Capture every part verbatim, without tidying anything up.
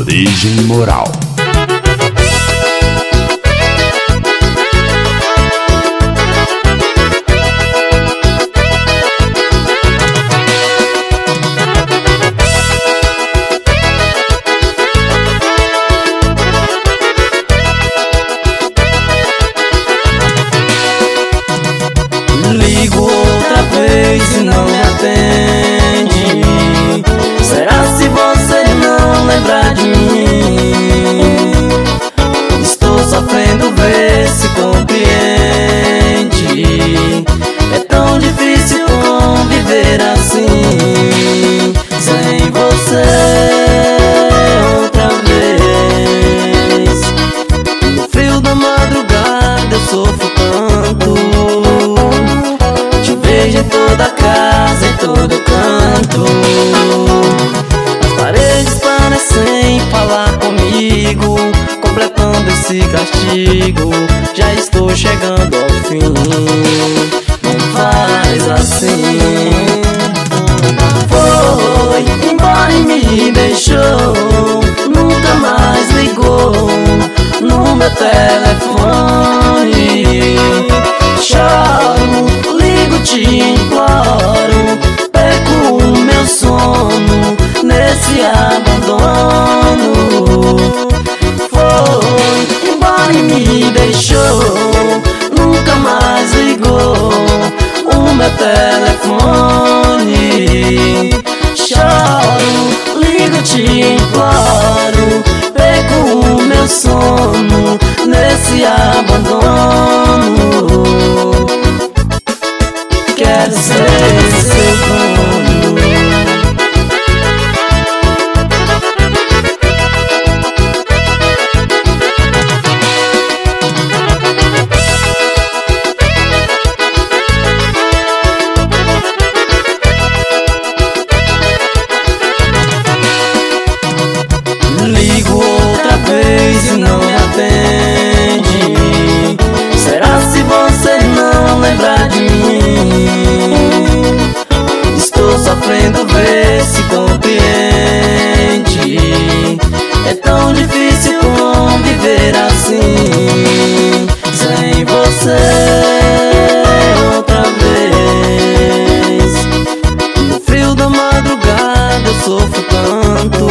Origem Moral. Ligo outra vez e não me atende. Será se você não lembrar de mim? Estou sofrendo, vê se compreende. É tão difícil conviver assim, sem você outra vez. No frio da madrugada eu sofro tanto. Te vejo em toda casa, em todo canto. As paredes parecem falar comigo, completando esse castigo. Já estou chegando ao fim, não faz assim. Foi embora e me deixou, nunca mais ligou no meu telefone. Choro, ligo, te imploro, perco o meu sono nesse abandono. Foi embora e me deixou, nunca mais ligou o meu telefone. Choro, ligo, te imploro, perco o meu sono nesse abandono. Quero ser seu dono. Ligo outra vez e não me atende. Será se você não lembrar de mim? Estou sofrendo, vê se compreende. É tão difícil conviver assim, sem você outra vez. No frio da madrugada eu sofro tanto.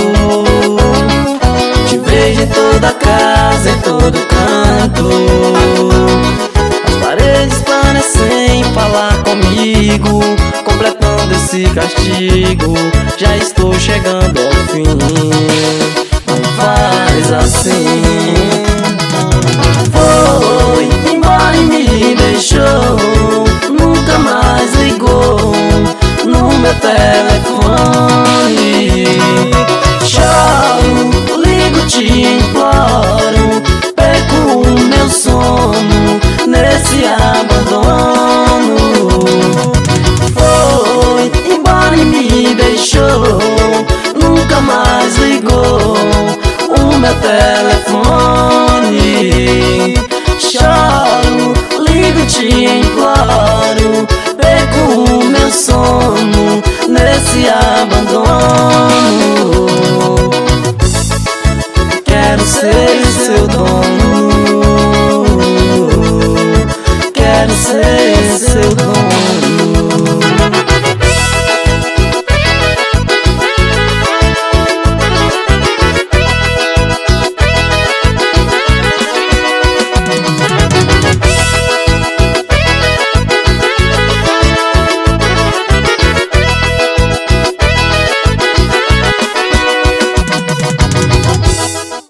Te vejo em toda casa, em todo canto. As paredes parecem falar comigo, completando esse castigo. Já estou chegando ao fim, não faz assim. Foi embora e me deixou, nunca mais ligou no meu telefone. Choro, ligo, te imploro, perco o meu sono nesse abandono. Foi embora e me deixou, nunca mais ligou o meu telefone. Choro, ligo, te imploro, perco o meu sono nesse abandono. Quero ser seu dono.